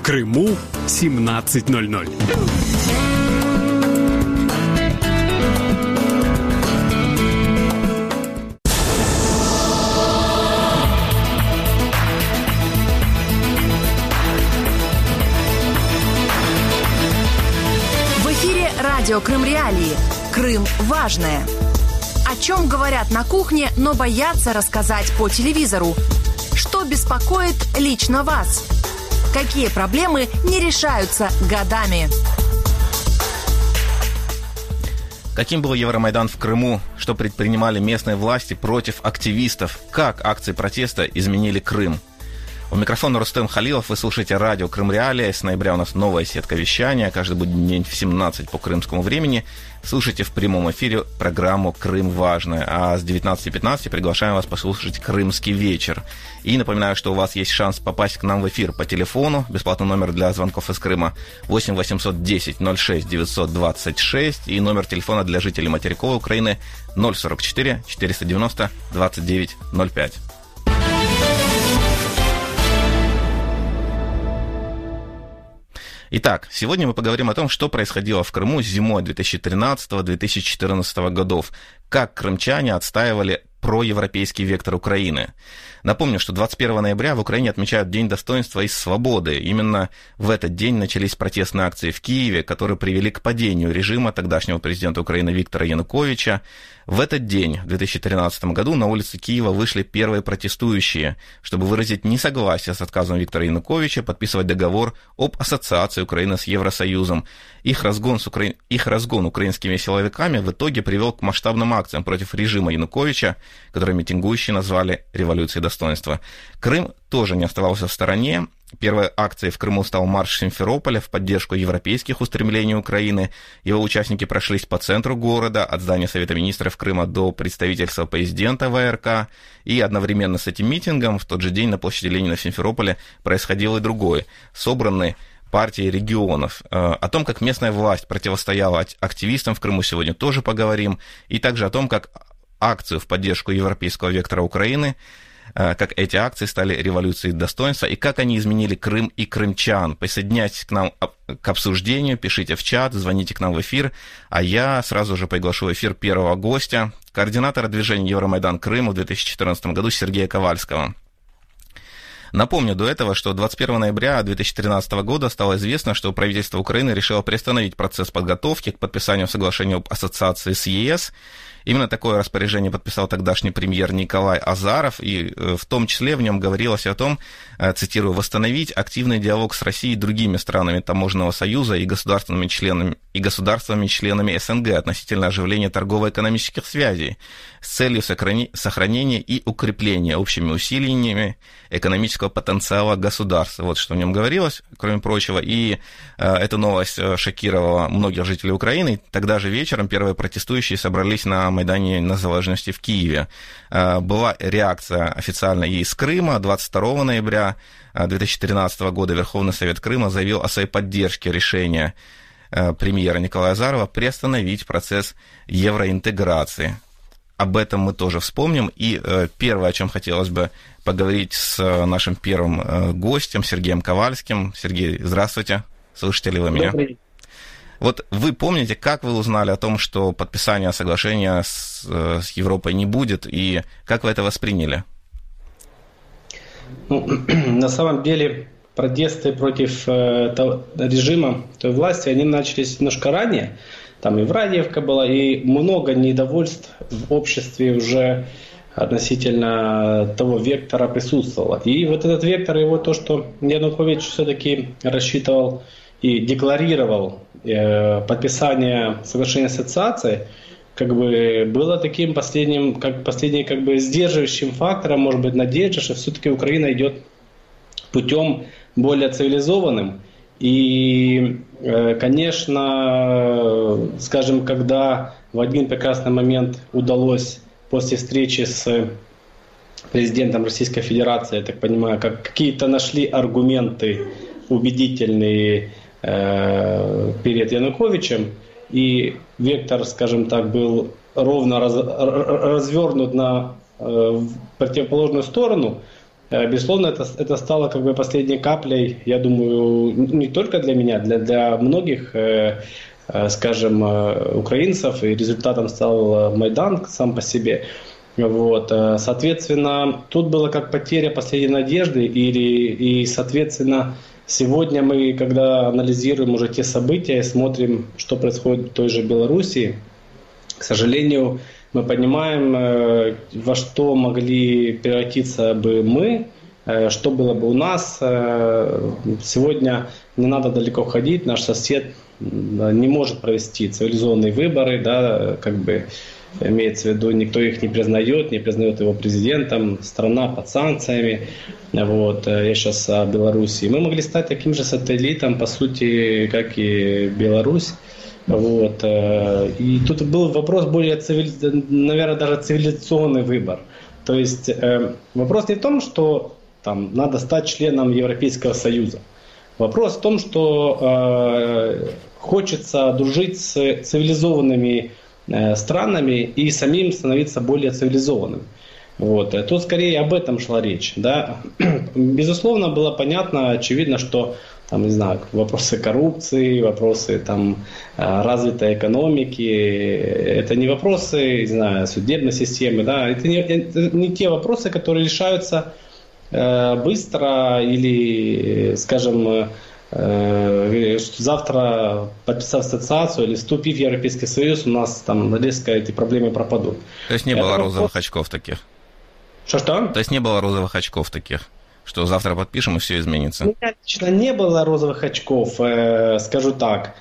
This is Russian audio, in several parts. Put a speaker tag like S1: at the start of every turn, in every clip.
S1: Крыму 17:00.
S2: Радио Крым Реалии. Крым важное. О чем говорят на кухне, но боятся рассказать по телевизору? Что беспокоит лично вас? Какие проблемы не решаются годами?
S3: Каким был Евромайдан в Крыму? Что предпринимали местные власти против активистов? Как акции протеста изменили Крым? У микрофона Рустем Халилов, вы слушаете радио Крым Реалия. С ноября у нас новая сетка вещания. Каждый будний день в 17 по крымскому времени. Слушайте в прямом эфире программу «Крым важное». А с 19:15 приглашаем вас послушать «Крымский вечер». И напоминаю, что у вас есть шанс попасть к нам в эфир по телефону. Бесплатный номер для звонков из Крыма 8 810 06 926. И номер телефона для жителей материковой Украины 044 490 29 05. Итак, сегодня мы поговорим о том, что происходило в Крыму зимой 2013-2014 годов, как крымчане отстаивали проевропейский вектор Украины. Напомню, что 21 ноября в Украине отмечают День достоинства и свободы. Именно в этот день начались протестные акции в Киеве, которые привели к падению режима тогдашнего президента Украины Виктора Януковича. В этот день, в 2013 году, на улицы Киева вышли первые протестующие, чтобы выразить несогласие с отказом Виктора Януковича подписывать договор об ассоциации Украины с Евросоюзом. Их разгон украинскими силовиками в итоге привел к масштабным акциям против режима Януковича, которые митингующие назвали революцией достоинства. Крым тоже не оставался в стороне. Первой акцией в Крыму стал марш Симферополя в поддержку европейских устремлений Украины. Его участники прошлись по центру города, от здания Совета министров Крыма до представительства президента ВРК. И одновременно с этим митингом в тот же день на площади Ленина в Симферополе происходило и другое. Собраны партии регионов. О том, как местная власть противостояла активистам в Крыму, сегодня тоже поговорим. И также о том, как акцию в поддержку европейского вектора Украины, как эти акции стали революцией достоинства и как они изменили Крым и крымчан. Присоединяйтесь к нам к обсуждению, пишите в чат, звоните к нам в эфир, а я сразу же приглашу в эфир первого гостя, координатора движения Евромайдан Крыма в 2014 году Сергея Ковальского. Напомню до этого, что 21 ноября 2013 года стало известно, что правительство Украины решило приостановить процесс подготовки к подписанию соглашения об ассоциации с ЕС. Именно такое распоряжение подписал тогдашний премьер Николай Азаров, и в том числе в нем говорилось о том, цитирую, «восстановить активный диалог с Россией и другими странами Таможенного союза и государствами-членами СНГ относительно оживления торгово-экономических связей с целью сохранения и укрепления общими усилиями экономического потенциала государства». Вот что в нем говорилось, кроме прочего, и эта новость шокировала многих жителей Украины. Тогда же вечером первые протестующие собрались на Майдане Незалежности в Киеве. Была реакция официально и из Крыма. 22 ноября 2013 года Верховный Совет Крыма заявил о своей поддержке решения премьера Николая Азарова приостановить процесс евроинтеграции. Об этом мы тоже вспомним. И первое, о чем хотелось бы поговорить с нашим первым гостем, Сергеем Ковальским. Сергей, здравствуйте. Слышите ли вы меня?
S4: Добрый день.
S3: Вот вы помните, как вы узнали о том, что подписания соглашения с Европой не будет, и как вы это восприняли?
S4: На самом деле протесты против режима, той власти, они начались немножко ранее. Там и Врадиевка была, и много недовольств в обществе уже относительно того вектора присутствовало. И вот этот вектор, его то, что Янукович все-таки рассчитывал и декларировал подписание соглашения ассоциации, как бы было таким последним сдерживающим фактором, может быть, надежда, что все-таки Украина идет путем более цивилизованным. И, конечно, скажем, когда в один прекрасный момент удалось после встречи с президентом Российской Федерации, я так понимаю, какие-то нашли аргументы убедительные перед Януковичем, и вектор, скажем так, был ровно развернут в противоположную сторону, безусловно, это стало как бы последней каплей, я думаю, не только для меня, для многих, скажем, украинцев, и результатом стал Майдан сам по себе. Вот. Соответственно, тут было как потеря последней надежды, и, соответственно, сегодня мы, когда анализируем уже те события, смотрим, что происходит в той же Белоруссии, к сожалению, мы понимаем, во что могли превратиться бы мы, что было бы у нас. Сегодня не надо далеко ходить, наш сосед не может провести цивилизованные выборы, да, как бы имеется в виду, никто их не признает его президентом, страна под санкциями. Вот. Я сейчас о Беларуси. Мы могли стать таким же сателлитом, по сути, как и Беларусь. Вот. И тут был вопрос более, наверное, даже цивилизационный выбор. То есть вопрос не в том, что там, надо стать членом Европейского Союза. Вопрос в том, что хочется дружить с цивилизованными странами и самим становиться более цивилизованным. Вот. Тут скорее об этом шла речь. Да? Безусловно, было понятно, очевидно, что там, не знаю, вопросы коррупции, вопросы там, развитой экономики, это не вопросы, не знаю, судебной системы, да? Это не те вопросы, которые решаются быстро или, скажем, завтра, подписав ассоциацию или вступив в Европейский Союз, у нас там резко эти проблемы пропадут.
S3: То есть не было розовых очков таких?
S4: Что?
S3: То есть не было розовых очков таких, что завтра подпишем и все изменится?
S4: У меня лично не было розовых очков, скажу так.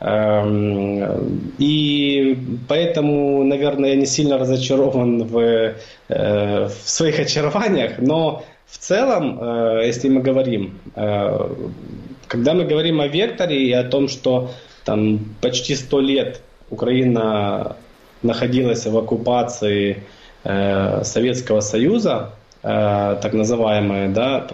S4: И поэтому, наверное, я не сильно разочарован в своих очарованиях, но в целом, если мы говорим, когда мы говорим о векторе и о том, что там почти 100 лет Украина находилась в оккупации Советского Союза, так называемая, да,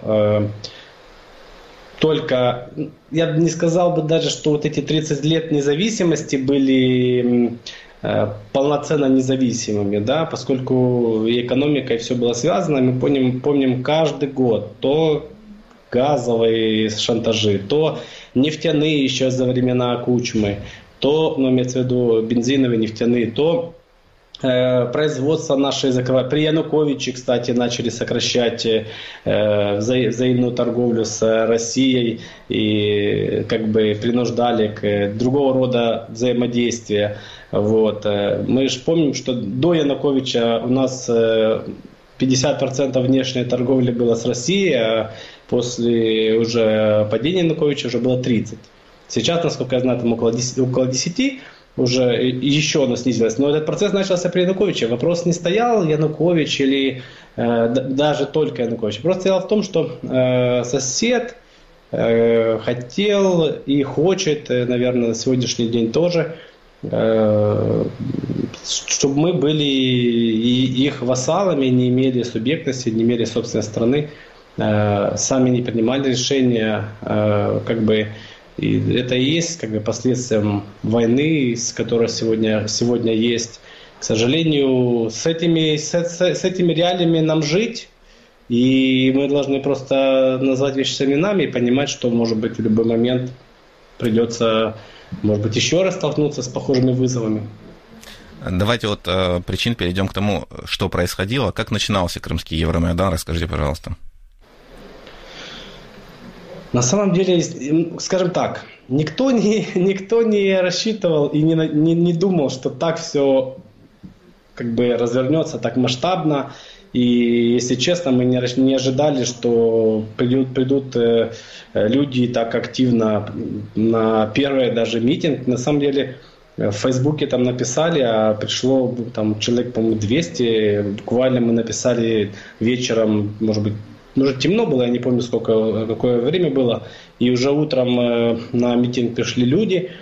S4: только я не сказал бы даже, что вот эти 30 лет независимости были полноценно независимыми, да, поскольку и экономика, и все было связано, мы помним каждый год то газовые шантажи, то нефтяные еще за времена Кучмы, то, ну, имеется в виду бензиновые, нефтяные, то производство наше закрывать. При Януковиче, кстати, начали сокращать взаимную торговлю с Россией и как бы принуждали к другого рода взаимодействия. Вот. Мы же помним, что до Януковича у нас 50% внешней торговли было с Россией, а после уже падения Януковича уже было 30%. Сейчас, насколько я знаю, там около 10%. Уже еще оно снизилось. Но этот процесс начался при Януковиче. Вопрос не стоял Янукович или даже только Янукович. Вопрос стоял в том, что сосед хотел и хочет, наверное, на сегодняшний день тоже, чтобы мы были их вассалами, не имели субъектности, не имели собственной страны, сами не принимали решения, как бы. И это и есть как бы последствием войны, с которой сегодня есть. К сожалению, с этими реалиями нам жить, и мы должны просто назвать вещи своими именами и понимать, что, может быть, в любой момент придется, может быть, еще раз столкнуться с похожими вызовами.
S3: Давайте от причин перейдем к тому, что происходило. Как начинался Крымский Евромайдан? Расскажите, пожалуйста.
S4: На самом деле, скажем так, никто не рассчитывал и не думал, что так все как бы развернется так масштабно. И, если честно, мы не ожидали, что придут люди так активно на первый даже митинг. На самом деле, в Фейсбуке там написали, а пришло там человек, по-моему, 200. Буквально мы написали вечером, может быть, темно было, я не помню, какое время было, и уже утром на митинг пришли люди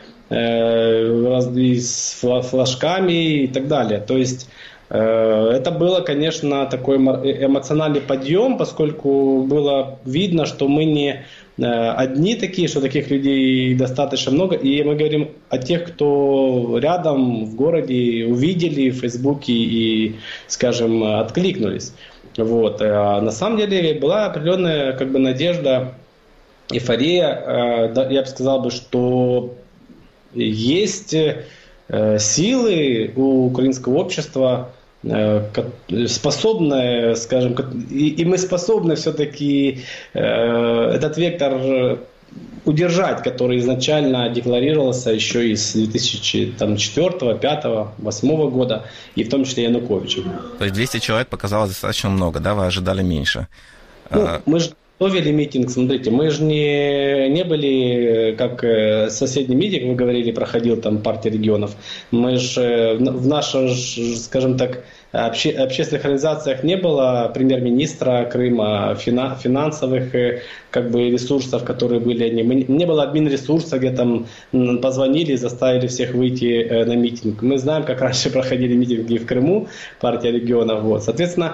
S4: с флажками и так далее. То есть это было, конечно, такой эмоциональный подъем, поскольку было видно, что мы не одни такие, что таких людей достаточно много, и мы говорим о тех, кто рядом в городе увидели в Фейсбуке и, скажем, откликнулись. Вот. А на самом деле была определенная как бы надежда, эйфория. Я бы сказал, что есть силы у украинского общества, способные, скажем, и мы способны все-таки этот вектор удержать, который изначально декларировался еще из 2004, 2005, 2008 года, и в том числе Януковичем.
S3: То есть 200 человек показалось достаточно много, да? Вы ожидали меньше?
S4: Мы же готовили митинг, смотрите, мы же не были, как соседний митинг, вы говорили, проходил там партия регионов. Мы же в наших, скажем так, общественных организациях не было премьер-министра Крыма, финансовых как бы ресурсов, которые были они. Не было админ-ресурса, где там позвонили и заставили всех выйти на митинг. Мы знаем, как раньше проходили митинги в Крыму, партия регионов. Вот. Соответственно,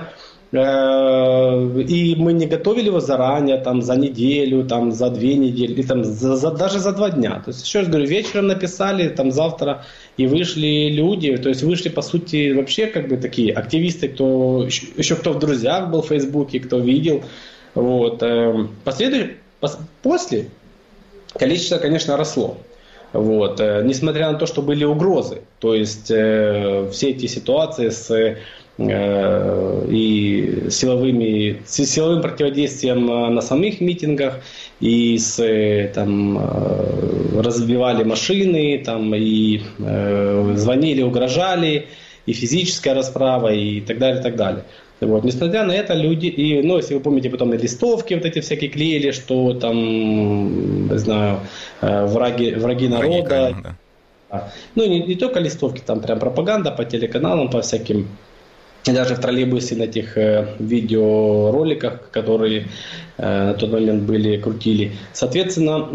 S4: и мы не готовили его заранее, там, за неделю, там, за 2 недели, или, там, даже за 2 дня. То есть, еще раз говорю, вечером написали, там, завтра, и вышли люди, то есть вышли, по сути, вообще как бы такие активисты, кто в друзьях был в Фейсбуке, кто видел. Вот. После количество, конечно, росло. Вот. Несмотря на то, что были угрозы. То есть все эти ситуации с и силовым противодействием на самих митингах, и разбивали машины, там, и звонили, угрожали, и физическая расправа, и так далее, так далее. Вот. Несмотря на это, люди, если вы помните, потом и листовки вот эти всякие клеили, что там, не знаю, враги народа. Да. Не только листовки, там прям пропаганда по телеканалам, по всяким. И даже в троллейбусе на этих видеороликах, которые на тот момент были, крутили. Соответственно,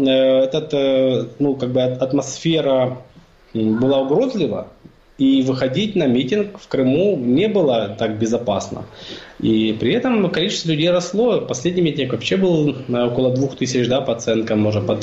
S4: атмосфера была угрозлива, и выходить на митинг в Крыму не было так безопасно. И при этом количество людей росло. Последний митинг вообще был около 2000, да, по оценкам, может, под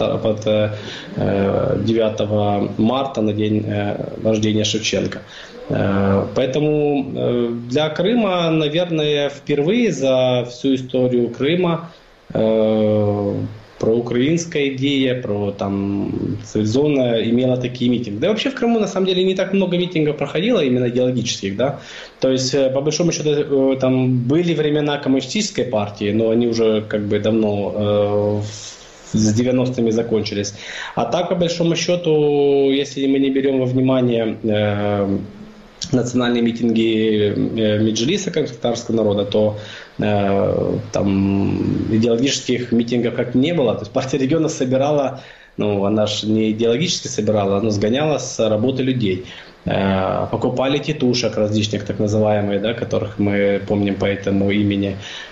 S4: 9 марта, на день рождения Шевченко. Поэтому для Крыма, наверное, впервые за всю историю Крыма проукраинская идея, цивилизованная имела такие митинги. Да и вообще в Крыму на самом деле не так много митингов проходило, именно идеологических, да. То есть, по большому счету, там были времена коммунистической партии, но они уже как бы давно с 90-ми закончились. А так, по большому счету, если мы не берем во внимание национальные митинги Меджлиса кыргызского народа, то там идеологических митингов как не было. То есть партия регионов собирала, она же не идеологически собирала, она сгоняла с работы людей. Покупали тетушек различных, так называемых, да, которых мы помним по этому имени,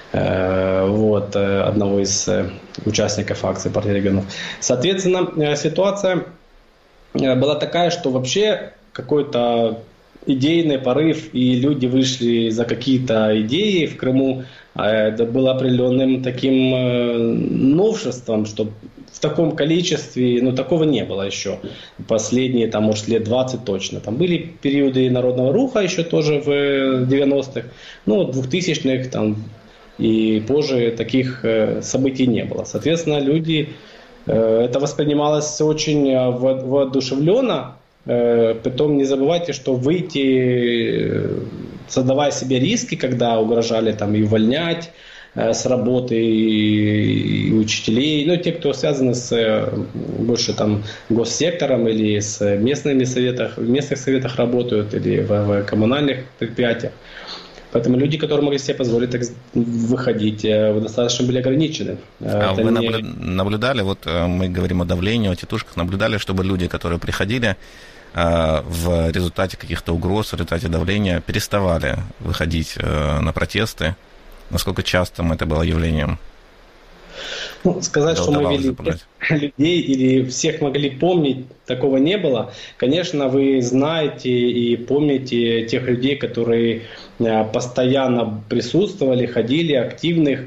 S4: одного из участников акции партии регионов. Соответственно, ситуация была такая, что вообще какой-то идейный порыв, и люди вышли за какие-то идеи в Крыму, это было определенным таким новшеством, что в таком количестве, такого не было еще последние, может, лет 20 точно. Там были периоды народного руха еще тоже в 90-х, 2000-х, и позже таких событий не было. Соответственно, люди, это воспринималось очень воодушевленно. Потом не забывайте, что выйти, создавая себе риски, когда угрожали и увольнять с работы и учителей, те, кто связаны больше госсектором или с в местных советах работают, или в коммунальных предприятиях. Поэтому люди, которые могли себе позволить так выходить, достаточно были ограничены.
S3: А вы наблюдали, мы говорим о давлении, о тетушках, наблюдали, чтобы люди, которые приходили в результате каких-то угроз, в результате давления, переставали выходить на протесты? Насколько частым это было явлением?
S4: Сказать, что мы вели людей или всех могли помнить, такого не было. Конечно, вы знаете и помните тех людей, которые постоянно присутствовали, ходили, активных.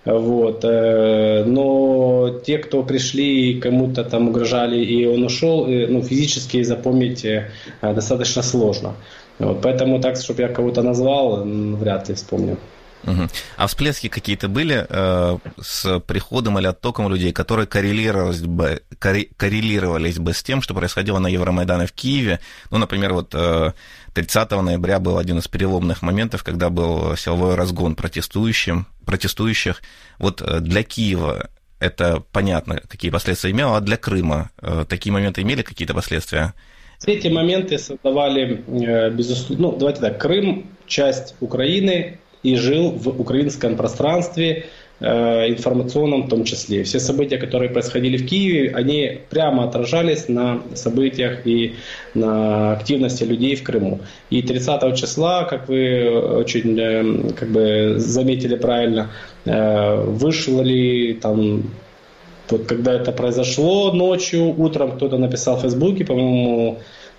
S4: Но те, кто пришли, кому-то угрожали, и он ушел, физически запомнить достаточно сложно. Поэтому так, чтобы я кого-то назвал, вряд ли вспомню.
S3: Угу. А всплески какие-то были с приходом или оттоком людей, которые коррелировались бы с тем, что происходило на Евромайдане в Киеве? Ну, например, вот 30 ноября был один из переломных моментов, когда был силовой разгон протестующих. Вот для Киева это понятно, какие последствия имело, а для Крыма такие моменты имели какие-то последствия?
S4: Все эти моменты создавали, безусловно, давайте так, Крым – часть Украины и жил в украинском пространстве, информационном в том числе. Все события, которые происходили в Киеве, они прямо отражались на событиях и на активности людей в Крыму. И 30 числа, как вы очень заметили правильно, вышли там. Вот когда это произошло ночью, утром кто-то написал в Фейсбуке, по-моему,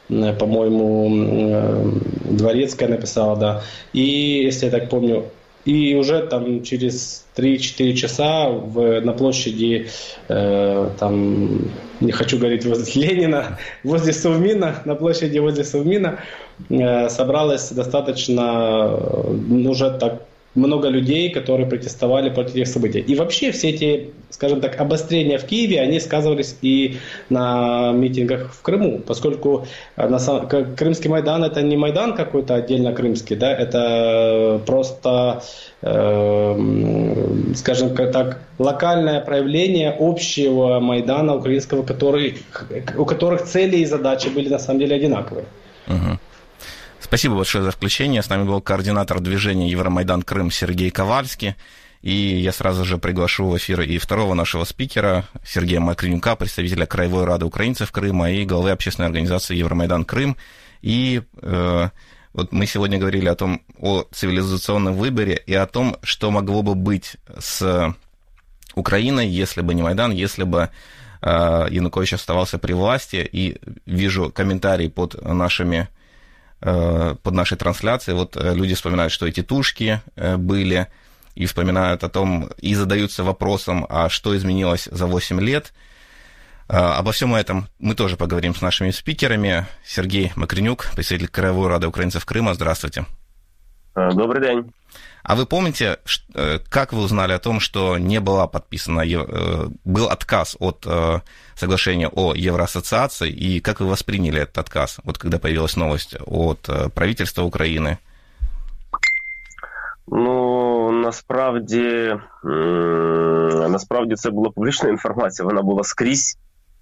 S4: Дворецкая написала, да. И, если я так помню, и уже там через 3-4 часа на площади, там, не хочу говорить возле Ленина, возле Совмина, на площади возле Совмина собралось достаточно, уже так, много людей, которые протестовали против этих событий. И вообще все эти, скажем так, обострения в Киеве, они сказывались и на митингах в Крыму, поскольку Крымский Майдан — это не Майдан какой-то отдельно крымский, да, это просто, скажем так, локальное проявление общего Майдана украинского, у которых цели и задачи были на самом деле одинаковые.
S3: Угу. Спасибо большое за включение. С нами был координатор движения Евромайдан Крым Сергей Ковальский. И я сразу же приглашу в эфир и второго нашего спикера Сергея Макренюка, представителя Краевой Рады украинцев Крыма и главы общественной организации Евромайдан Крым. И вот мы сегодня говорили о цивилизационном выборе и о том, что могло бы быть с Украиной, если бы не Майдан, если бы Янукович оставался при власти. И вижу комментарии под нашей трансляцией. Вот люди вспоминают, что и титушки были, и вспоминают о том, и задаются вопросом, а что изменилось за 8 лет. Обо всем этом мы тоже поговорим с нашими спикерами. Сергей Макренюк, представитель Краевой Рады украинцев Крыма. Здравствуйте.
S5: Добрый день.
S3: А вы помните, как вы узнали о том, что не была подписана, был отказ от соглашения о Евроассоциации, и как вы восприняли этот отказ, вот когда появилась новость от правительства України?
S5: Ну, насправді це була публічна інформація, вона була скрізь,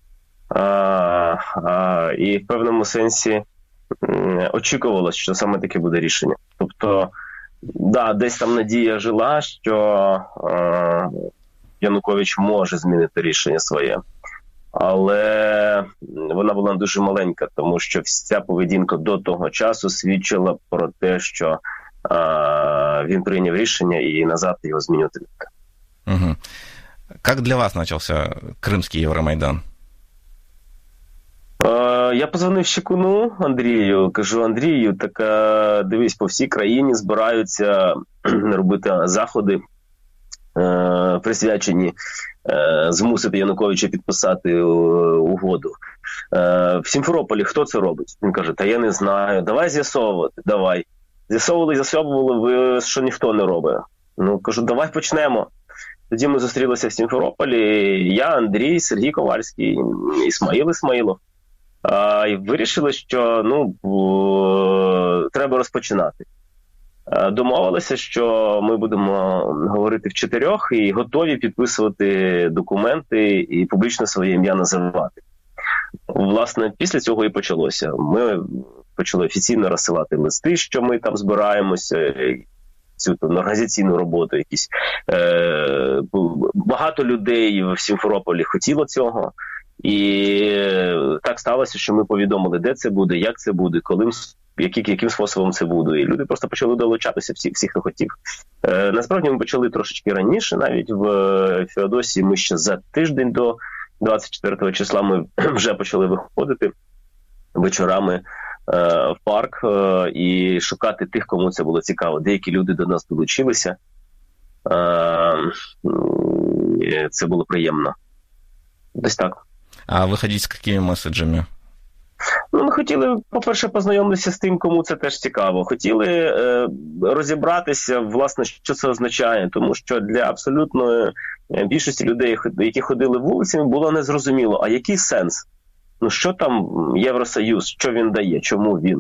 S5: і в певному сенсі очікувалось, що саме таке буде рішення. Тобто, да, десь там надія жила, що Янукович може змінити рішення своє, але вона була дуже маленька, тому що вся поведінка до того часу свідчила про те, що він прийняв рішення і назад його змінювати не буде.
S3: Угу. Як для вас почався Кримський Євромайдан?
S5: Я позвонив Щекуну Андрію, кажу: Андрію, так дивись, по всій країні збираються робити заходи, присвячені змусити Януковича підписати угоду. В Сімферополі хто це робить? Він каже: та я не знаю, давай з'ясовувати, давай. З'ясовували, виявилось, що ніхто не робить. Ну, кажу, давай почнемо. Тоді ми зустрілися в Сімферополі, я, Андрій, Сергій Ковальський, Ісмаїл Ісмаїлов. І вирішили, що треба розпочинати. Домовилися, що ми будемо говорити в 4 і готові підписувати документи і публічно своє ім'я називати. Власне, після цього і почалося. Ми почали офіційно розсилати листи, що ми там збираємося, цю організаційну роботу якісь. Багато людей в Сімферополі хотіло цього. І так сталося, що ми повідомили, де це буде, як це буде, коли, яким способом це буде. І люди просто почали долучатися, всі, хто хотів. Насправді ми почали трошечки раніше, навіть в Феодосії ми ще за тиждень до 24 числа ми вже почали виходити вечорами в парк і шукати тих, кому це було цікаво. Деякі люди до нас долучилися. Це було приємно. Десь так.
S3: А выходить с какими месседжами?
S5: Ну, ми хотіли, по-перше, познайомитися з тим, кому це теж цікаво. Хотіли розібратися, власне, що це означає. Тому що для абсолютної більшості людей, які ходили вулицями, було незрозуміло, а який сенс? Ну, що там Євросоюз, що він дає, чому він?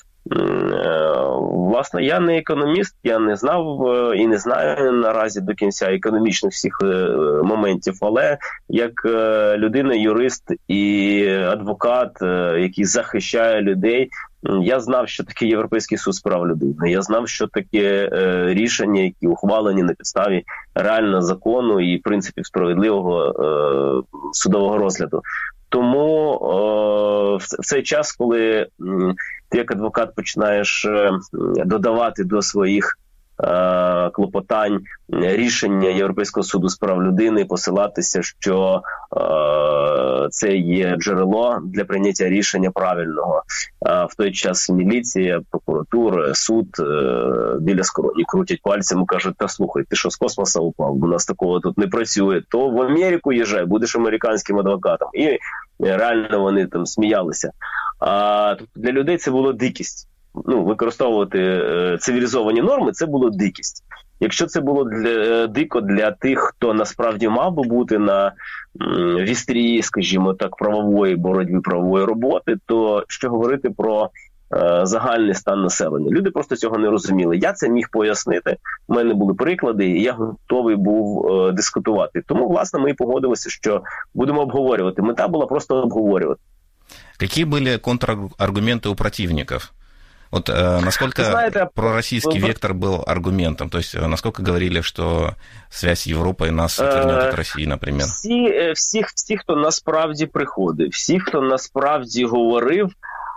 S5: Власне, я не економіст, я не знав і не знаю наразі до кінця економічних всіх моментів, але як людина, юрист і адвокат, який захищає людей, я знав, що таке Європейський суд з прав людини. Я знав, що таке рішення, які ухвалені на підставі реального закону і принципів справедливого судового розгляду. Тому в цей час, коли ти як адвокат починаєш додавати до своїх клопотань рішення Європейського суду з прав людини, посилатися, що це є джерело для прийняття рішення правильного. В той час міліція, прокуратура, суд біля скроні крутять пальцем і кажуть, та слухай, ти що, з космоса упав? У нас такого тут не працює. То в Америку їжджай, будеш американським адвокатом. І реально вони там сміялися. Для людей це було дикість. Ну, використовувати цивілізовані норми – це було дикість. Якщо це було дико для тих, хто насправді мав би бути на вістрі, скажімо так, правової боротьби, правової роботи, то що говорити про загальний стан населення? Люди просто цього не розуміли. Я це міг пояснити, у мене були приклади, і я готовий був дискутувати. Тому, власне, ми і погодилися, що будемо обговорювати. Мета була просто обговорювати.
S3: Какие были контраргументы у противников? Вот насколько пророссийский вектор был аргументом? То есть насколько говорили, что связь с Европой нас отвернет от России, например?
S5: Всі, хто насправді приходив, всі, хто насправді говорив,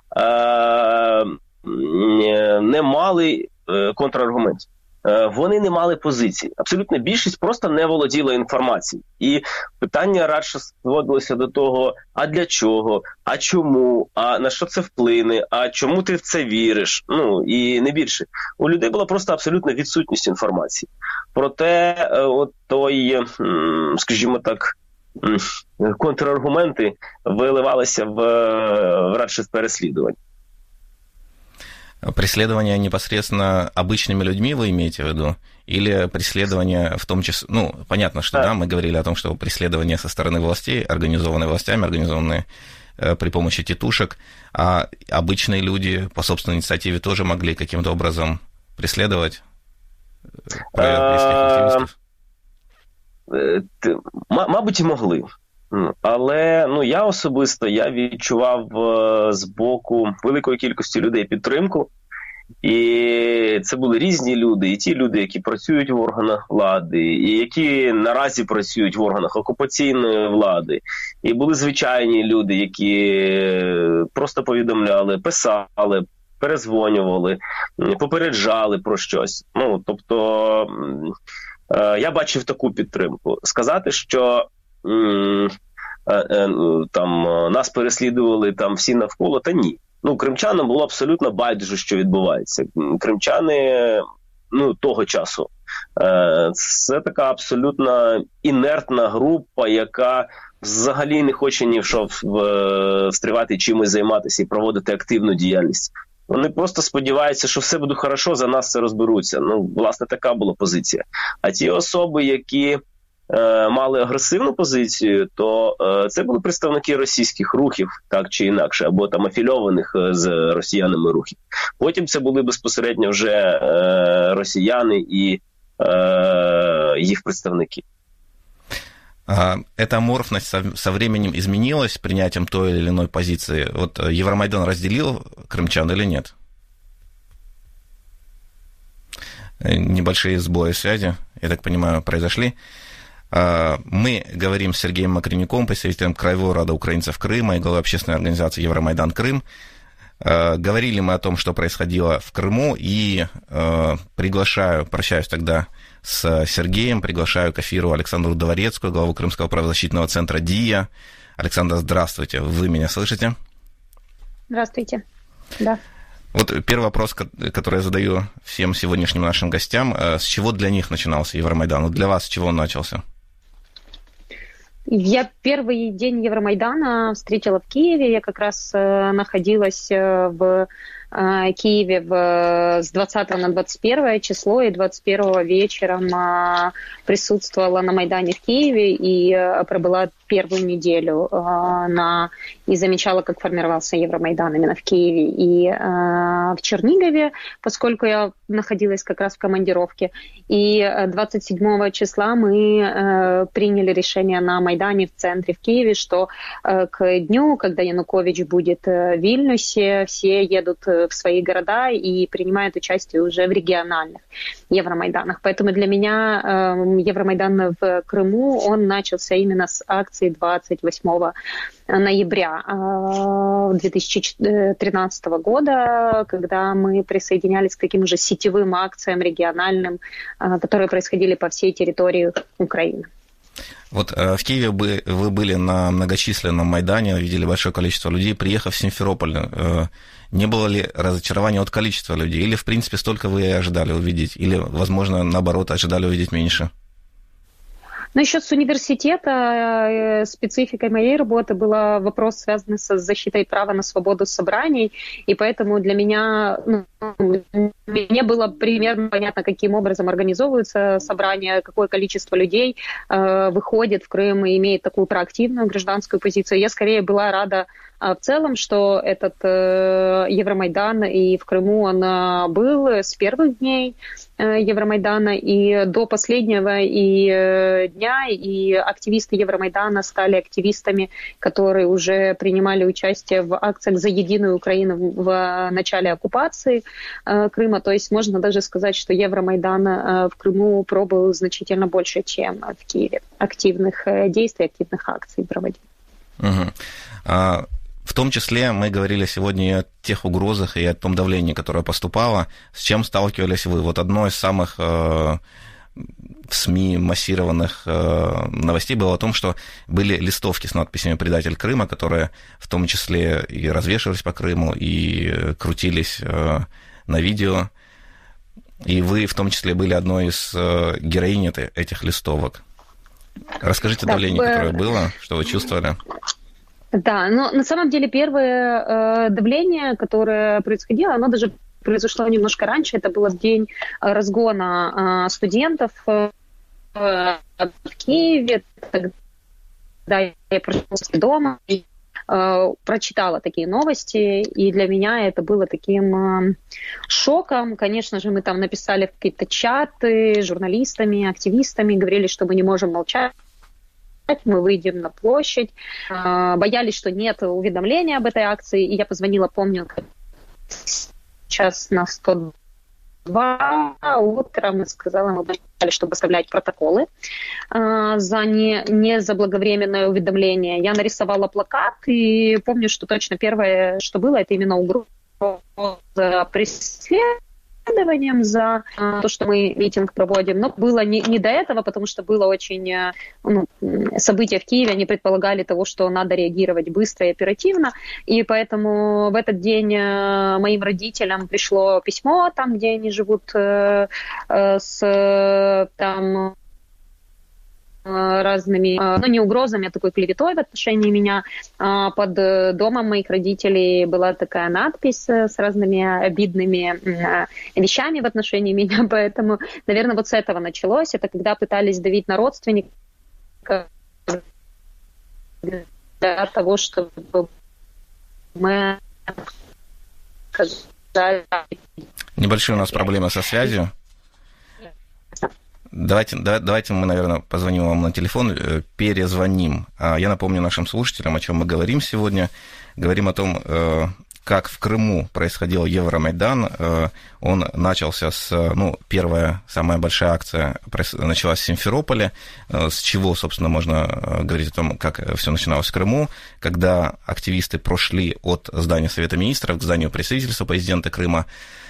S5: не мали контраргументів. Вони не мали позиції. Абсолютна більшість просто не володіла інформацією. І питання радше зводилося до того, а для чого, а чому, а на що це вплине, а чому ти в це віриш, ну і не більше. У людей була просто абсолютна відсутність інформації. Проте от той, скажімо так, контраргументи виливалися в радше переслідування.
S3: Преследование непосредственно обычными людьми вы имеете в виду? Или преследование в том числе... Ну, понятно, что да, мы говорили о том, что преследование со стороны властей, организованное властями, организованное при помощи тетушек, а обычные люди по собственной инициативе тоже могли каким-то образом преследовать проевропейских активистов?
S5: Мабуть, і могли. Але я особисто відчував з боку великої кількості людей підтримку. І це були різні люди, і ті люди, які працюють в органах влади, і які наразі працюють в органах окупаційної влади. І були звичайні люди, які просто повідомляли, писали, перезвонювали, попереджали про щось. Ну, тобто, я бачив таку підтримку. Сказати, що там нас переслідували там всі навколо, та ні. Ну, кримчанам було абсолютно байдуже, що відбувається. Кримчани, того часу, це така абсолютно інертна група, яка взагалі не хоче ні в що встрівати, чимось займатися і проводити активну діяльність. Вони просто сподіваються, що все буде хорошо, за нас це розберуться. Ну, власне, така була позиція. А ті особи, які мали агресивну позицію, то це були представники російських рухів, так чи інакше, або там афільованих з росіянами рухів. Потім це були безпосередньо вже росіяни і їх представники.
S3: Эта аморфность со временем изменилась с принятием той или иной позиции? Вот Евромайдан разделил крымчан или нет? Небольшие сбои связи, я так понимаю, произошли. Мы говорим с Сергеем Макренюком, представителем Краевого рада украинцев Крыма и главой общественной организации Евромайдан Крым. Говорили мы о том, что происходило в Крыму, и прощаюсь тогда с Сергеем, приглашаю к эфиру Александру Дворецкую, главу Крымского правозащитного центра ДИА. Александра, здравствуйте, вы меня слышите?
S6: Здравствуйте, да.
S3: Вот первый вопрос, который я задаю всем сегодняшним нашим гостям. С чего для них начинался Евромайдан? Вот для вас с чего он начался?
S6: Я первый день Евромайдана встретила в Киеве. Я как раз находилась в Киеве с 20 на 21 число, и 21 вечером присутствовала на Майдане в Киеве и пробыла первую неделю и замечала, как формировался Евромайдан именно в Киеве и в Чернигове, поскольку я находилась как раз в командировке. И 27 числа мы приняли решение на Майдане в центре в Киеве, что к дню, когда Янукович будет в Вильнюсе, все едут в свои города и принимают участие уже в региональных Евромайданах. Поэтому для меня Евромайдан в Крыму, он начался именно с акции 28 ноября 2013 года, когда мы присоединялись к таким уже сетевым акциям региональным, которые происходили по всей территории Украины.
S3: Вот в Киеве вы были на многочисленном Майдане, видели большое количество людей. Приехав в Симферополь, не было ли разочарования от количества людей? Или, в принципе, столько вы и ожидали увидеть? Или, возможно, наоборот, ожидали увидеть меньше?
S6: Но еще с университета спецификой моей работы был вопрос, связанный с защитой права на свободу собраний, и поэтому для меня, мне было примерно понятно, каким образом организовываются собрания, какое количество людей выходит в Крым и имеет такую проактивную гражданскую позицию. Я скорее была рада в целом, что этот Евромайдан и в Крыму он был с первых дней Евромайдана и до последнего и дня, и активисты Евромайдана стали активистами, которые уже принимали участие в акциях за единую Украину в начале оккупации Крыма. То есть можно даже сказать, что Евромайдан в Крыму пробовал значительно больше, чем в Киеве. Активных действий, активных акций проводил.
S3: Угу. В том числе мы говорили сегодня и о тех угрозах и о том давлении, которое поступало. С чем сталкивались вы? Вот одно из самых в СМИ массированных новостей было о том, что были листовки с надписями «Предатель Крыма», которые в том числе и развешивались по Крыму, и крутились на видео. И вы в том числе были одной из героинь этих листовок. Расскажите о давлении, которое было, что вы чувствовали.
S6: Да, но на самом деле первое давление, которое происходило, оно даже произошло немножко раньше. Это было в день разгона студентов в Киеве. Тогда я проснулась дома и прочитала такие новости, и для меня это было таким шоком. Конечно же, мы там написали какие-то чаты с журналистами, активистами, говорили, что мы не можем молчать. Мы выйдем на площадь. Боялись, что нет уведомления об этой акции. И я позвонила, помню, сейчас на 102 утром и сказала, мы боялись, чтобы оставлять протоколы за незаблаговременное уведомление. Я нарисовала плакат и помню, что точно первое, что было, это именно угроза преследования за то, что мы митинг проводим. Но было не до этого, потому что было очень... события в Киеве, они предполагали того, что надо реагировать быстро и оперативно. И поэтому в этот день моим родителям пришло письмо, там, где они живут, с там разными, не угрозами, а такой клеветой в отношении меня. Под домом моих родителей была такая надпись с разными обидными вещами в отношении меня, поэтому, наверное, вот с этого началось. Это когда пытались давить на родственников для того, чтобы мы...
S3: Небольшие у нас проблемы со связью. Давайте мы, наверное, позвоним вам на телефон, перезвоним. Я напомню нашим слушателям, о чем мы говорим сегодня. Говорим о том, как в Крыму происходил Евромайдан. Он начался первая, самая большая акция началась в Симферополе. С чего, собственно, можно говорить о том, как все начиналось в Крыму, когда активисты прошли от здания Совета Министров к зданию представительства президента Крыма.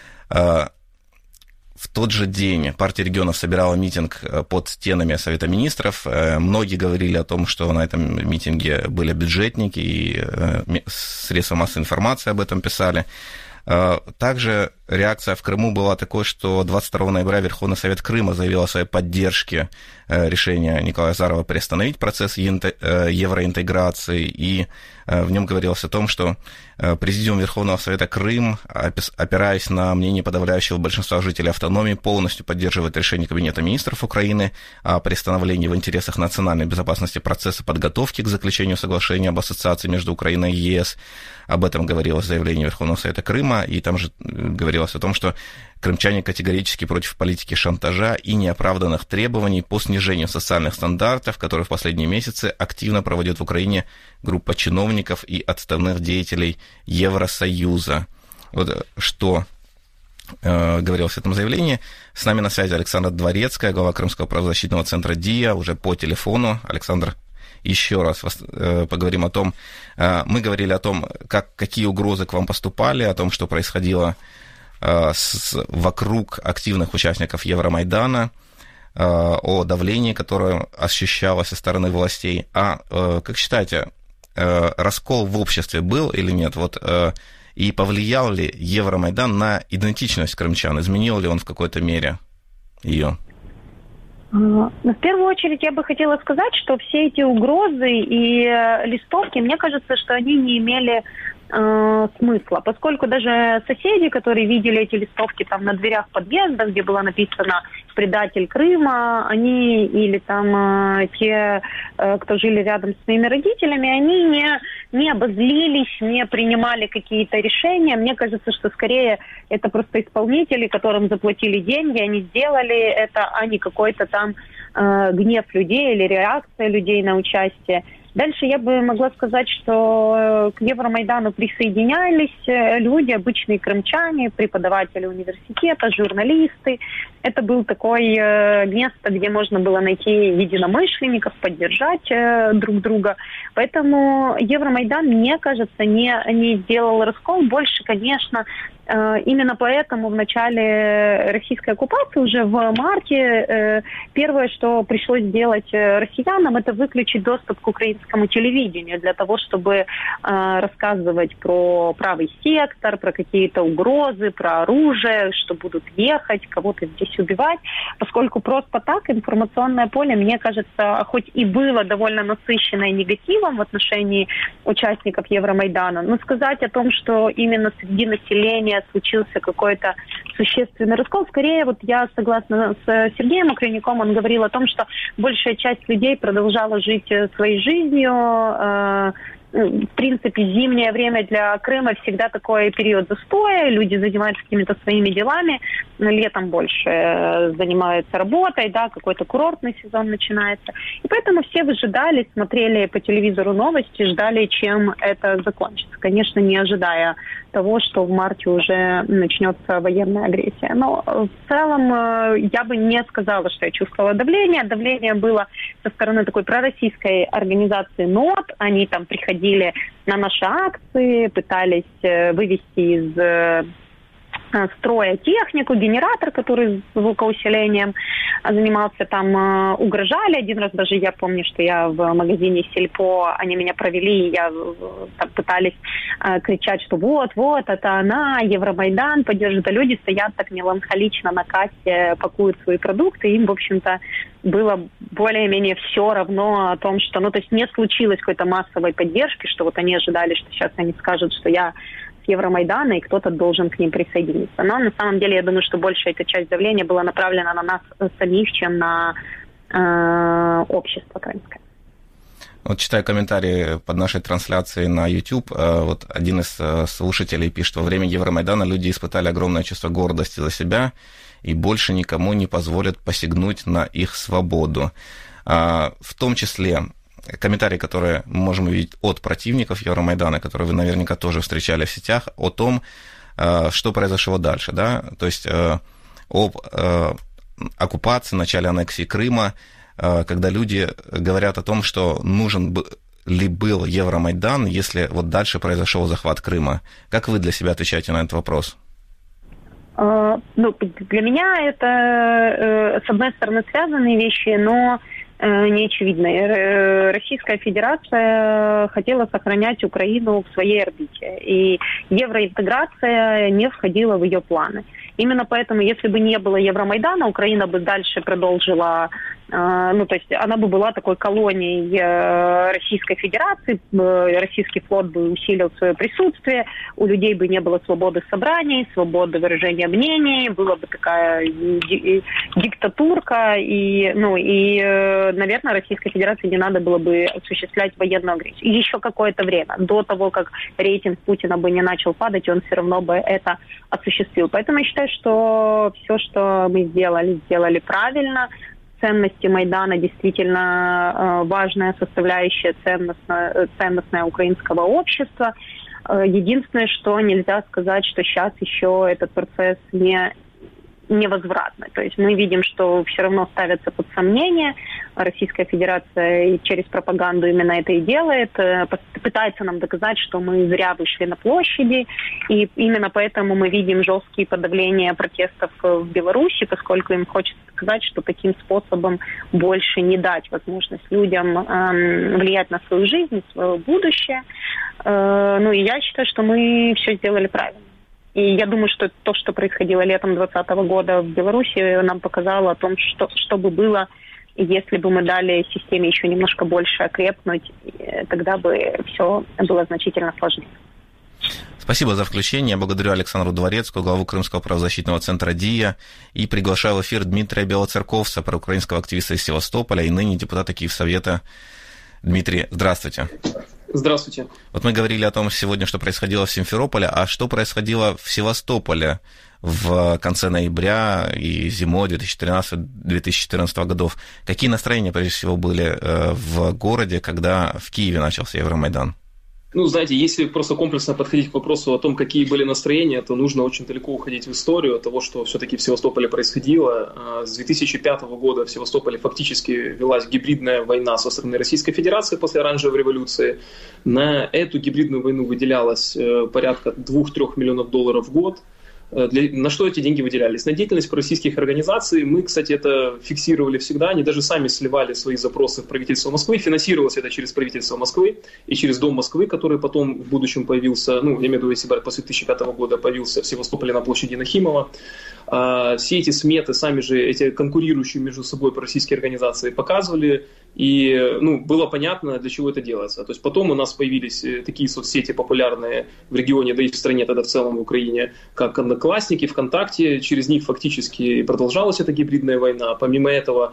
S3: В тот же день партия регионов собирала митинг под стенами Совета Министров. Многие говорили о том, что на этом митинге были бюджетники, и средства массовой информации об этом писали. Также реакция в Крыму была такой, что 22 ноября Верховный Совет Крыма заявил о своей поддержке решения Николая Азарова приостановить процесс евроинтеграции, и в нем говорилось о том, что Президиум Верховного Совета Крым, опираясь на мнение подавляющего большинства жителей автономии, полностью поддерживает решение Кабинета министров Украины о приостановлении в интересах национальной безопасности процесса подготовки к заключению соглашения об ассоциации между Украиной и ЕС. Об этом говорилось в заявлении Верховного Совета Крыма, и там же говорилось о том, что крымчане категорически против политики шантажа и неоправданных требований по снижению социальных стандартов, которые в последние месяцы активно проводит в Украине группа чиновников и отставных деятелей Евросоюза. Вот что говорилось в этом заявлении. С нами на связи Александра Дворецкая, глава Крымского правозащитного центра ДИА, уже по телефону. Александр, еще раз поговорим о том, мы говорили о том, какие угрозы к вам поступали, о том, что происходило вокруг активных участников Евромайдана, о давлении, которое ощущалось со стороны властей. Как считаете, раскол в обществе был или нет? И повлиял ли Евромайдан на идентичность крымчан? Изменил ли он в какой-то мере ее?
S6: В первую очередь я бы хотела сказать, что все эти угрозы и листовки, мне кажется, что они не имели смысла, поскольку даже соседи, которые видели эти листовки там на дверях подъезда, где было написано «Предатель Крыма», они или там те, кто жили рядом с своими родителями, они не обозлились, не принимали какие-то решения. Мне кажется, что скорее это просто исполнители, которым заплатили деньги, они сделали это, а не какой-то там гнев людей или реакция людей на участие. Дальше я бы могла сказать, что к Евромайдану присоединялись люди, обычные крымчане, преподаватели университета, журналисты. Это был такое место, где можно было найти единомышленников, поддержать друг друга. Поэтому Евромайдан, мне кажется, не сделал раскол. Больше, конечно, именно поэтому в начале российской оккупации, уже в марте, первое, что пришлось сделать россиянам, это выключить доступ к украинскому телевидению для того, чтобы рассказывать про правый сектор, про какие-то угрозы, про оружие, что будут ехать, кого-то здесь убивать, поскольку просто так информационное поле, мне кажется, хоть и было довольно насыщенное негативом в отношении участников Евромайдана, но сказать о том, что именно среди населения случился какой-то существенный раскол. Скорее, вот я согласна с Сергеем Окренюком, он говорил о том, что большая часть людей продолжала жить своей жизнью. В принципе, зимнее время для Крыма всегда такой период застоя, люди занимаются какими-то своими делами, летом больше занимаются работой, да, какой-то курортный сезон начинается. И поэтому все выжидали, смотрели по телевизору новости, ждали, чем это закончится. Конечно, не ожидая того, что в марте уже начнется военная агрессия. Но в целом я бы не сказала, что я чувствовала давление. Давление было со стороны такой пророссийской организации НОТ. Они там приходили на наши акции, пытались вывести из строя технику, генератор, который с звукоусилением занимался, там угрожали. Один раз даже я помню, что я в магазине Сельпо, они меня провели, и я там пытались кричать, что вот, это она, Евромайдан поддержит. А люди стоят так меланхолично на кассе, пакуют свои продукты, им, в общем-то, было более-менее все равно о том, что, то есть не случилось какой-то массовой поддержки, что вот они ожидали, что сейчас они скажут, что я Евромайдана, и кто-то должен к ним присоединиться. Но на самом деле я думаю, что большая эта часть давления была направлена на нас самих, чем на общество крымское.
S3: Вот читаю комментарии под нашей трансляцией на YouTube. Вот один из слушателей пишет: во время Евромайдана люди испытали огромное чувство гордости за себя и больше никому не позволят посягнуть на их свободу. В том числе комментарии, которые мы можем увидеть от противников Евромайдана, которые вы наверняка тоже встречали в сетях, о том, что произошло дальше, да, то есть об оккупации, начале аннексии Крыма, когда люди говорят о том, что нужен ли был Евромайдан, если вот дальше произошел захват Крыма. Как вы для себя отвечаете на этот вопрос?
S6: Для меня это, с одной стороны, связанные вещи, но неочевидной. Российская Федерация хотела сохранять Украину в своей орбите, и евроинтеграция не входила в ее планы. Именно поэтому, если бы не было Евромайдана, Украина бы дальше продолжила, то есть она бы была такой колонией Российской Федерации, российский флот бы усилил свое присутствие, у людей бы не было свободы собраний, свободы выражения мнений, была бы такая диктатурка, наверное, Российской Федерации не надо было бы осуществлять военную агрессию. И еще какое-то время, до того, как рейтинг Путина бы не начал падать, он все равно бы это осуществил. Поэтому я считаю, что все, что мы сделали правильно. Ценности Майдана действительно важная составляющая ценностная украинского общества. Единственное, что нельзя сказать, что сейчас еще этот процесс невозвратный. То есть мы видим, что все равно ставятся под сомнение. Российская Федерация через пропаганду именно это и делает. Пытается нам доказать, что мы зря вышли на площади. И именно поэтому мы видим жесткие подавления протестов в Беларуси, поскольку им хочется сказать, что таким способом больше не дать возможность людям влиять на свою жизнь, свое будущее. И я считаю, что мы все сделали правильно. И я думаю, что то, что происходило летом 2020 года в Беларуси, нам показало о том, что бы было, если бы мы дали системе еще немножко больше окрепнуть, тогда бы все было значительно сложнее.
S3: Спасибо за включение. Я благодарю Александру Дворецкую, главу Крымского правозащитного центра «Дия», и приглашаю в эфир Дмитрия Белоцерковца, проукраинского активиста из Севастополя и ныне депутата Киевсовета. Дмитрий, здравствуйте.
S7: Здравствуйте.
S3: Вот мы говорили о том сегодня, что происходило в Симферополе, а что происходило в Севастополе в конце ноября и зимой 2013-2014 годов? Какие настроения, прежде всего, были в городе, когда в Киеве начался Евромайдан?
S7: Знаете, если просто комплексно подходить к вопросу о том, какие были настроения, то нужно очень далеко уходить в историю того, что все-таки в Севастополе происходило. С 2005 года в Севастополе фактически велась гибридная война со стороны Российской Федерации после Оранжевой революции. На эту гибридную войну выделялось порядка 2-3 миллионов долларов в год. На что эти деньги выделялись? На деятельность пророссийских организаций. Мы, кстати, это фиксировали всегда. Они даже сами сливали свои запросы в правительство Москвы. Финансировалось это через правительство Москвы и через Дом Москвы, который потом в будущем появился, я имею в виду, если после 2005 года появился в Севастополе на площади Нахимова. Все эти сметы, сами же эти конкурирующие между собой пророссийские организации показывали. И было понятно, для чего это делается. То есть потом у нас появились такие соцсети популярные в регионе, да и в стране тогда в целом, в Украине, как Одноклассники, ВКонтакте. Через них фактически продолжалась эта гибридная война. Помимо этого,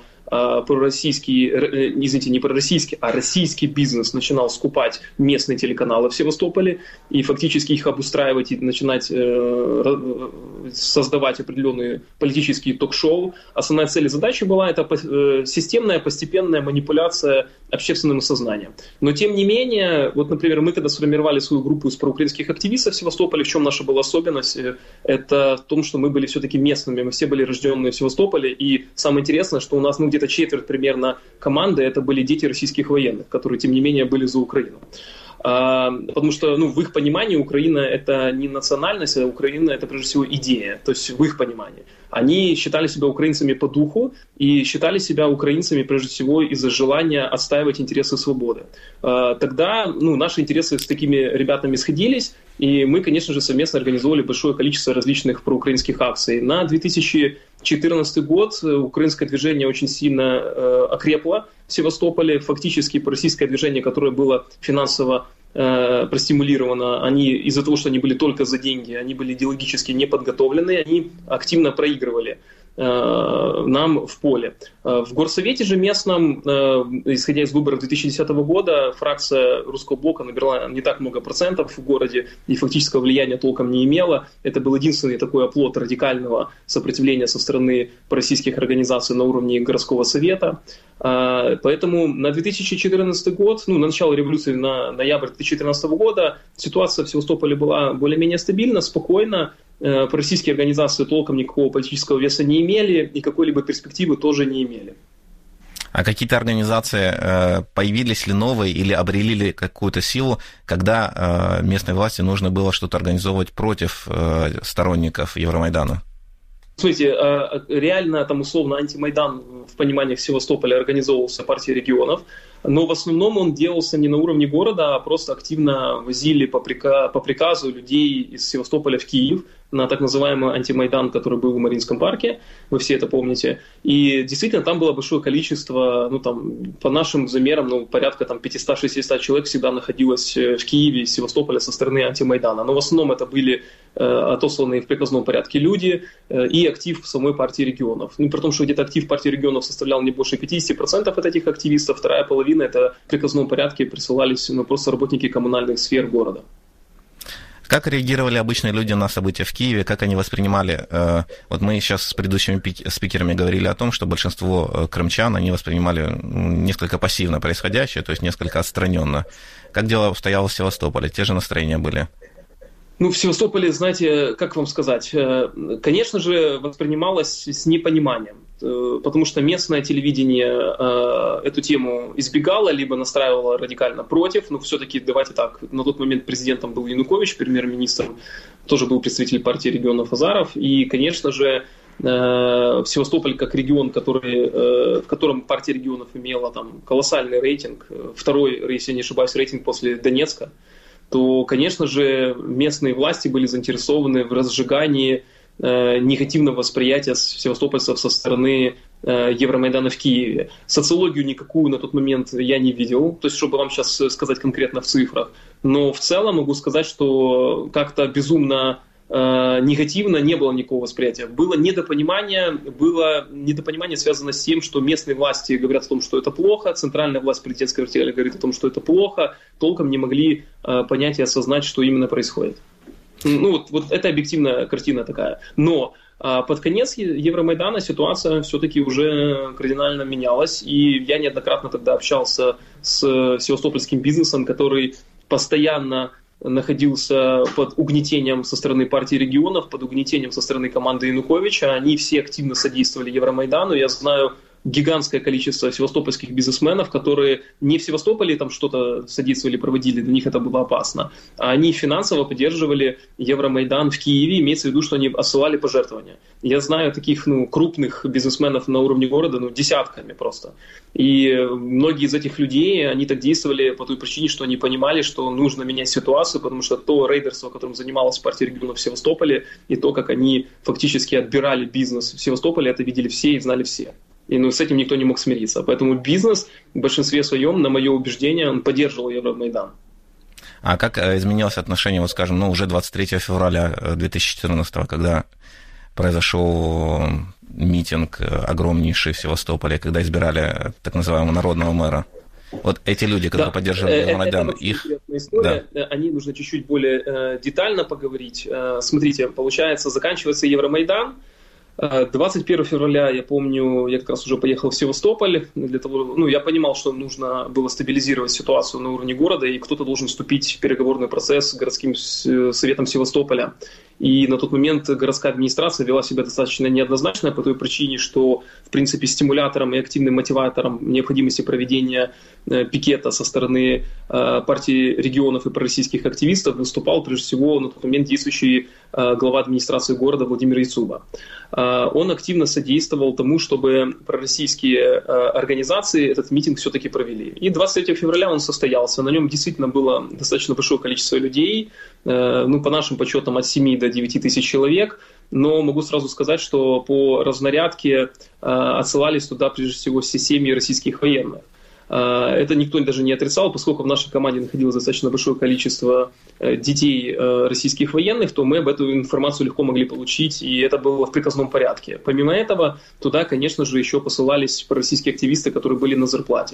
S7: российский бизнес начинал скупать местные телеканалы в Севастополе и фактически их обустраивать и начинать создавать определенные политические ток-шоу. Основная цель и задача была это системная, постепенная манипуляция общественным сознанием. Но тем не менее, вот, например, мы когда сформировали свою группу из проукраинских активистов в Севастополе, в чем наша была особенность, это в том, что мы были все-таки местными, мы все были рожденные в Севастополе, и самое интересное, что у нас где-то четверть примерно команды это были дети российских военных, которые, тем не менее, были за Украину. Потому что в их понимании Украина это не национальность, а Украина это прежде всего идея, то есть в их понимании. Они считали себя украинцами по духу и считали себя украинцами прежде всего из-за желания отстаивать интересы свободы. Тогда наши интересы с такими ребятами сходились, и мы, конечно же, совместно организовали большое количество различных проукраинских акций. На 2014 год украинское движение очень сильно окрепло в Севастополе. Фактически пророссийское движение, которое было финансово простимулировано, они из-за того, что они были только за деньги, они были идеологически не подготовлены, они активно проигрывали нам в поле. В горсовете же местном, исходя из выборов 2010 года, фракция Русского блока набирала не так много процентов в городе и фактического влияния толком не имела. Это был единственный такой оплот радикального сопротивления со стороны пророссийских организаций на уровне городского совета. Поэтому на 2014 год, на начало революции, на ноябрь 2014 года, ситуация в Севастополе была более-менее стабильна, спокойна. Пророссийские организации толком никакого политического веса не имели и какой-либо перспективы тоже не имели.
S3: А какие-то организации появились ли новые или обрели ли какую-то силу, когда местной власти нужно было что-то организовывать против сторонников Евромайдана?
S7: смотрите, реально там условно антимайдан в понимании Севастополя организовывался партией регионов, но в основном он делался не на уровне города, а просто активно возили по приказу людей из Севастополя в Киев на так называемый антимайдан, который был в Мариинском парке, вы все это помните. И действительно там было большое количество, ну там по нашим замерам, ну порядка там 500-600 человек всегда находилось в Киеве, из Севастополя со стороны антимайдана. Но в основном это были отосланные в приказном порядке люди и актив самой партии регионов. Ну, при том, что где-то актив партии регионов составлял не больше 50% от этих активистов, вторая половина это в приказном порядке присылались просто работники коммунальных сфер города.
S3: Как реагировали обычные люди на события в Киеве, как они воспринимали? Вот мы сейчас с предыдущими спикерами говорили о том, что большинство крымчан, они воспринимали несколько пассивно происходящее, то есть несколько отстраненно. Как дело обстояло в Севастополе? Те же настроения были?
S7: Ну, в Севастополе, знаете, как вам сказать, конечно же, воспринималось с непониманием, потому что местное телевидение эту тему избегало, либо настраивало радикально против, но все-таки, давайте так, на тот момент президентом был Янукович, премьер-министром, тоже был представитель партии регионов Азаров, и, конечно же, Севастополь как регион, в котором партия регионов имела там колоссальный рейтинг, второй, если я не ошибаюсь, рейтинг после Донецка, то, конечно же, местные власти были заинтересованы в разжигании негативного восприятия севастопольцев со стороны Евромайдана в Киеве. Социологию никакую на тот момент я не видел, то есть, чтобы вам сейчас сказать конкретно в цифрах, но в целом могу сказать, что как-то безумно негативно не было никакого восприятия. Было недопонимание связано с тем, что местные власти говорят о том, что это плохо, центральная власть президентской вертикали говорит о том, что это плохо, толком не могли понять и осознать, что именно происходит. Ну вот это объективная картина такая. Но под конец Евромайдана ситуация все-таки уже кардинально менялась, и я неоднократно тогда общался с севастопольским бизнесом, который постоянно находился под угнетением со стороны партии регионов, под угнетением со стороны команды Януковича. Они все активно содействовали Евромайдану. Я знаю гигантское количество севастопольских бизнесменов, которые не в Севастополе там что-то содействовали, проводили, для них это было опасно, а они финансово поддерживали Евромайдан в Киеве, имеется в виду, что они отсылали пожертвования. Я знаю таких крупных бизнесменов на уровне города десятками просто. И многие из этих людей, они так действовали по той причине, что они понимали, что нужно менять ситуацию, потому что то рейдерство, которым занималась партия регионов в Севастополе, и то, как они фактически отбирали бизнес в Севастополе, это видели все и знали все. И с этим никто не мог смириться. Поэтому бизнес в большинстве своем, на мое убеждение, он поддерживал Евромайдан.
S3: А как изменилось отношение, вот скажем, уже 23 февраля 2014, когда произошел митинг огромнейший в Севастополе, когда избирали так называемого народного мэра? Вот эти люди, которые поддерживали Евромайдан, их...
S7: история. Да. О ней нужно чуть-чуть более детально поговорить. Смотрите, получается, заканчивается Евромайдан. 21 февраля, я помню, я как раз уже поехал в Севастополь для того, я понимал, что нужно было стабилизировать ситуацию на уровне города, и кто-то должен вступить в переговорный процесс с городским советом Севастополя. И на тот момент городская администрация вела себя достаточно неоднозначно по той причине, что, в принципе, стимулятором и активным мотиватором необходимости проведения пикета со стороны партии регионов и пророссийских активистов выступал, прежде всего, на тот момент действующий глава администрации города Владимир Яцуба. Он активно содействовал тому, чтобы пророссийские организации этот митинг все-таки провели. И 23 февраля он состоялся. На нем действительно было достаточно большое количество людей, по нашим подсчетам от 7 до 9 тысяч человек. Но могу сразу сказать, что по разнарядке отсылались туда прежде всего все семьи российских военных. Это никто даже не отрицал, поскольку в нашей команде находилось достаточно большое количество детей российских военных, то мы об эту информацию легко могли получить, и это было в приказном порядке. Помимо этого, туда, конечно же, еще посылались пророссийские активисты, которые были на зарплате.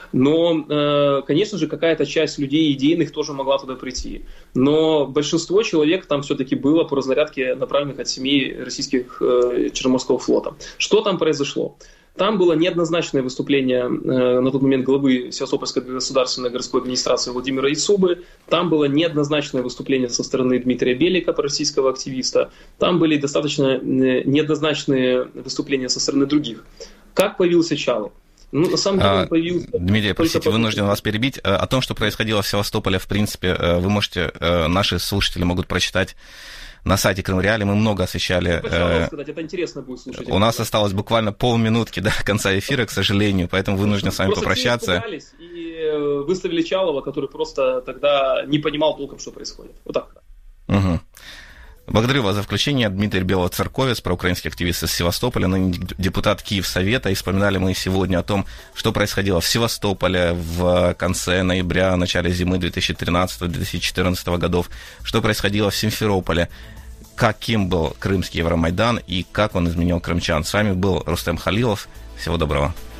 S7: Но, конечно же, какая-то часть людей идейных тоже могла туда прийти. Но большинство человек там все-таки было по разнарядке, направленных от семей российских Черноморского флота. Что там произошло? Там было неоднозначное выступление на тот момент главы Севастопольской государственной городской администрации Владимира Яцубы. Там было неоднозначное выступление со стороны Дмитрия Белика, пророссийского активиста. Там были достаточно неоднозначные выступления со стороны других. Как появился Чалый? На самом деле он появился...
S3: Дмитрий, простите, вынужден вас перебить. О том, что происходило в Севастополе, в принципе, вы можете, наши слушатели могут прочитать на сайте Крым Реалии. Мы много освещали.
S7: Сказать, это интересно будет слушать.
S3: У нас осталось буквально полминутки до конца эфира, к сожалению, поэтому вынужден с вами попрощаться.
S7: Все испугались и выставили Чалова, который просто тогда не понимал толком, что происходит. Вот так.
S3: Угу. Благодарю вас за включение. Дмитрий Белоцерковец, проукраинский активист из Севастополя, ныне депутат Киевсовета. И вспоминали мы сегодня о том, что происходило в Севастополе в конце ноября, начале зимы 2013-2014 годов, что происходило в Симферополе, каким был крымский Евромайдан и как он изменил крымчан. С вами был Рустем Халилов. Всего доброго.